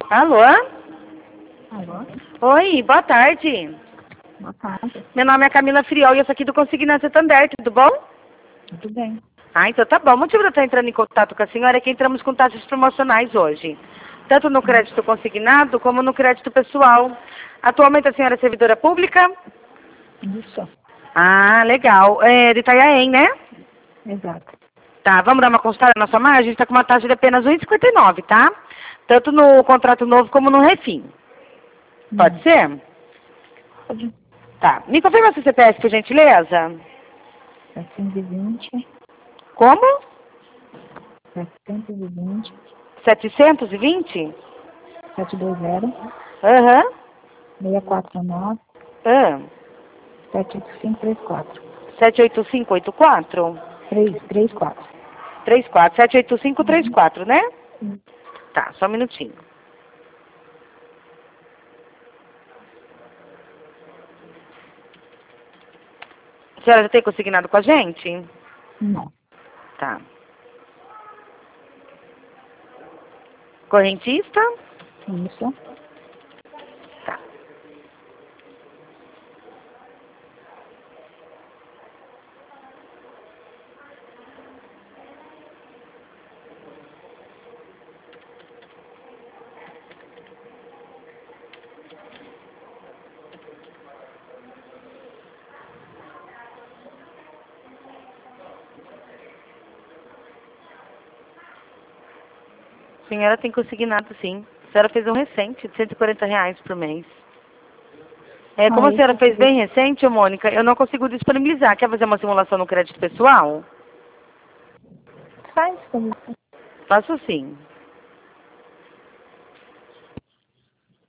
Alô? Alô? Oi, boa tarde. Boa tarde. Meu nome é Camila Friol e eu sou aqui do Consignado Santander, tudo bom? Tudo bem. Ah, então tá bom. O motivo de eu estar entrando em contato com a senhora é que entramos com taxas promocionais hoje. Tanto no crédito consignado como no crédito pessoal. Atualmente a senhora é servidora pública? Isso. Ah, legal. É de Itanhaém, né? Exato. Tá, vamos dar uma consultada na sua margem? A gente está com uma taxa de apenas 1,59, tá? Tanto no contrato novo como no refim. Pode ser? Pode. Tá. Me confirma seu CPF, por gentileza? 720, Como? 720, 720? 720, Aham. 649, Ah. 78534. 78584? 334. 34. 78534, né? Uhum. Tá, só um minutinho. A senhora já tem consignado com a gente? Não. Tá. Correntista? Isso. Tá. A senhora tem consignado, sim. A senhora fez um recente, de R$ 140 por mês. É, como a Isso. senhora fez bem recente, ô Mônica, eu não consigo disponibilizar. Quer fazer uma simulação no crédito pessoal? Faz isso. Faço sim.